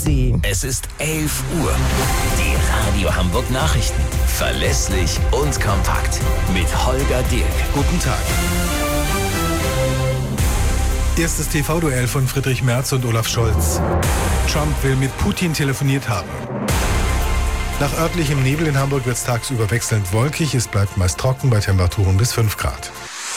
Sie. Es ist 11 Uhr. Die Radio Hamburg Nachrichten. Verlässlich und kompakt. Mit Holger Dirk. Guten Tag. Erstes TV-Duell von Friedrich Merz und Olaf Scholz. Trump will mit Putin telefoniert haben. Nach örtlichem Nebel in Hamburg wird es tagsüber wechselnd wolkig. Es bleibt meist trocken bei Temperaturen bis 5 Grad.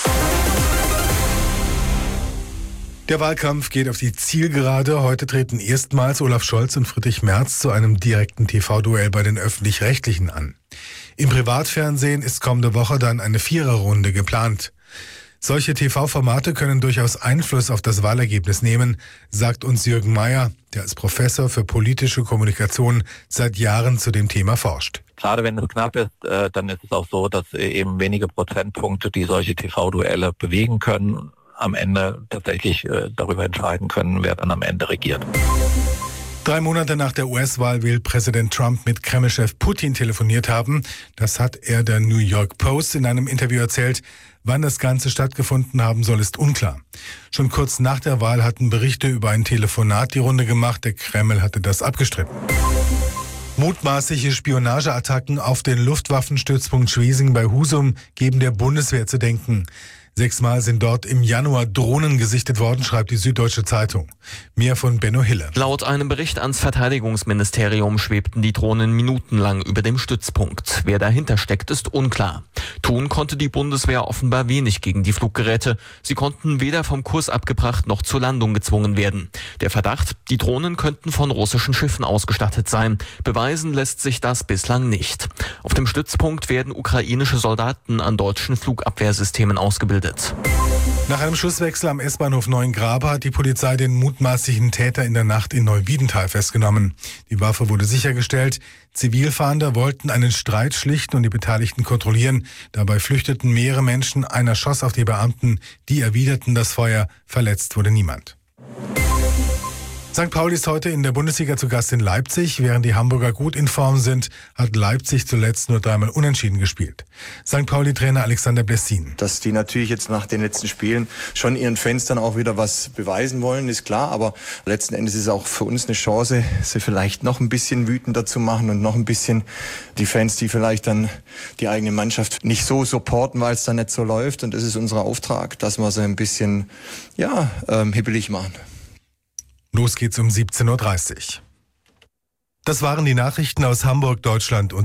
Der Wahlkampf geht auf die Zielgerade. Heute treten erstmals Olaf Scholz und Friedrich Merz zu einem direkten TV-Duell bei den Öffentlich-Rechtlichen an. Im Privatfernsehen ist kommende Woche dann eine Viererrunde geplant. Solche TV-Formate können durchaus Einfluss auf das Wahlergebnis nehmen, sagt uns Jürgen Mayer, der als Professor für politische Kommunikation seit Jahren zu dem Thema forscht. Gerade wenn es knapp ist, dann ist es auch so, dass eben wenige Prozentpunkte, die solche TV-Duelle bewegen können, am Ende tatsächlich darüber entscheiden können, wer dann am Ende regiert. 3 Monate nach der US-Wahl will Präsident Trump mit Kreml-Chef Putin telefoniert haben. Das hat er der New York Post in einem Interview erzählt. Wann das Ganze stattgefunden haben soll, ist unklar. Schon kurz nach der Wahl hatten Berichte über ein Telefonat die Runde gemacht. Der Kreml hatte das abgestritten. Mutmaßliche Spionageattacken auf den Luftwaffenstützpunkt Schwesing bei Husum geben der Bundeswehr zu denken. 6-mal sind dort im Januar Drohnen gesichtet worden, schreibt die Süddeutsche Zeitung. Mehr von Benno Hille. Laut einem Bericht ans Verteidigungsministerium schwebten die Drohnen minutenlang über dem Stützpunkt. Wer dahinter steckt, ist unklar. Tun konnte die Bundeswehr offenbar wenig gegen die Fluggeräte. Sie konnten weder vom Kurs abgebracht noch zur Landung gezwungen werden. Der Verdacht, die Drohnen könnten von russischen Schiffen ausgestattet sein. Beweisen lässt sich das bislang nicht. Auf dem Stützpunkt werden ukrainische Soldaten an deutschen Flugabwehrsystemen ausgebildet. Nach einem Schusswechsel am S-Bahnhof Neuengrabe hat die Polizei den mutmaßlichen Täter in der Nacht in Neuwiedental festgenommen. Die Waffe wurde sichergestellt. Zivilfahnder wollten einen Streit schlichten und die Beteiligten kontrollieren. Dabei flüchteten mehrere Menschen. Einer schoss auf die Beamten. Die erwiderten das Feuer. Verletzt wurde niemand. St. Pauli ist heute in der Bundesliga zu Gast in Leipzig. Während die Hamburger gut in Form sind, hat Leipzig zuletzt nur 3-mal unentschieden gespielt. St. Pauli-Trainer Alexander Blessin. Dass die natürlich jetzt nach den letzten Spielen schon ihren Fans dann auch wieder was beweisen wollen, ist klar. Aber letzten Endes ist es auch für uns eine Chance, sie vielleicht noch ein bisschen wütender zu machen und noch ein bisschen die Fans, die vielleicht dann die eigene Mannschaft nicht so supporten, weil es dann nicht so läuft. Und das ist unser Auftrag, dass wir sie ein bisschen hibbelig machen. Los geht's um 17:30 Uhr. Das waren die Nachrichten aus Hamburg, Deutschland und